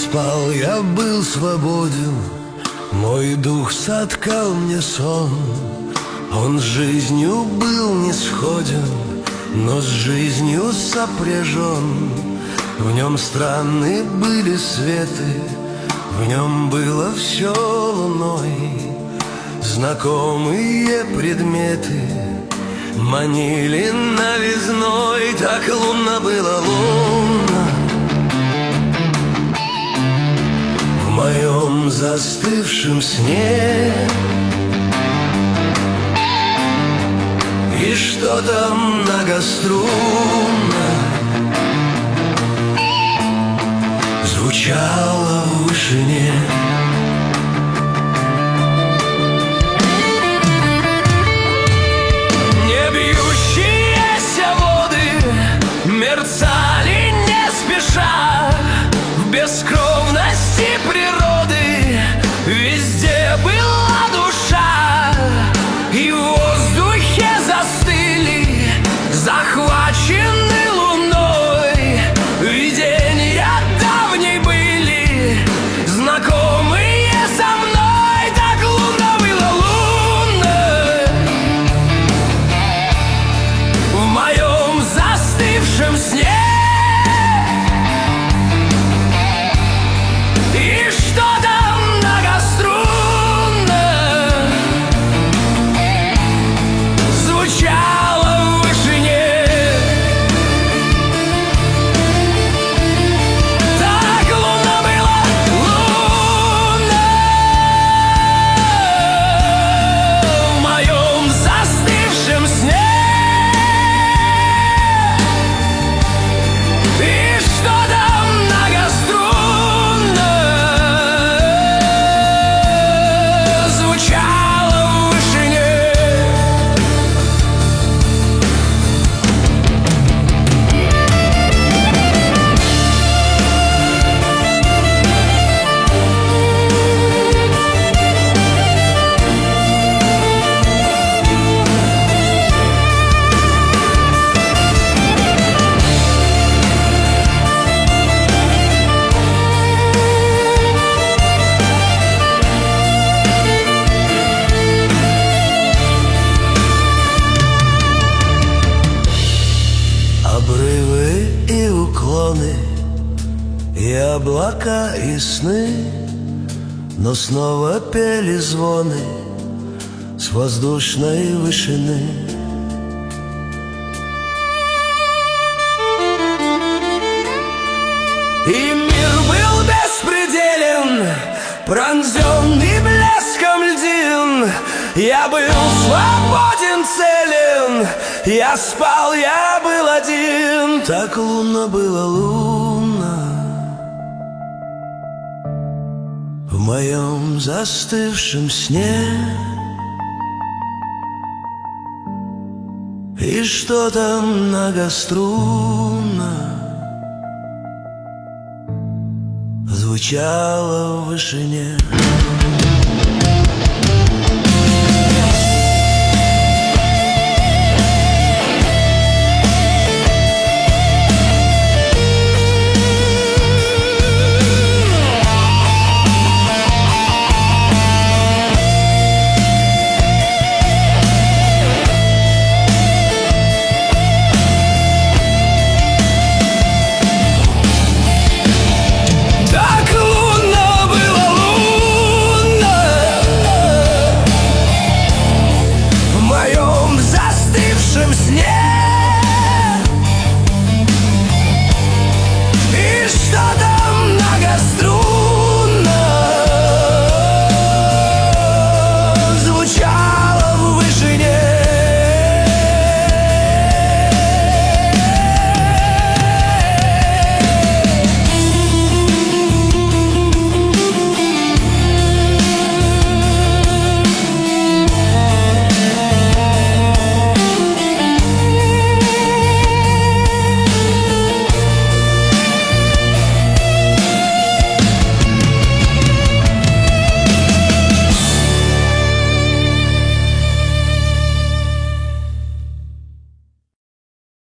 спал, я был свободен, мой дух соткал мне сон. Он с жизнью был не сходен, но с жизнью сопряжен. В нем странные были светы, в нем было все луной. Знакомые предметы манили новизной, так лунно было лунно. В моем застывшем сне и что-то многострунно звучало в вышине. Не бьющиеся воды мерцали не спеша в бескровности природы. Везде была душа, и в воздухе застыли, захвачены луной. Видения давней были, знакомые со мной, так лунно было лунно. В моем застывшем сне и что-то многострунно звучало в вышине. Так лунно было лунно. В моем застывшем сне и что-то многострунно звучало в вышине. Обрывы и уклоны, и облака, и сны, но снова пели звоны с воздушной вышины. И мир был беспределен, пронзенный блеском льдин. Я был свободен, целен, я спал, я был один. Так лунно было лунно. В моем застывшем сне и что-то многострунно звучало в вышине.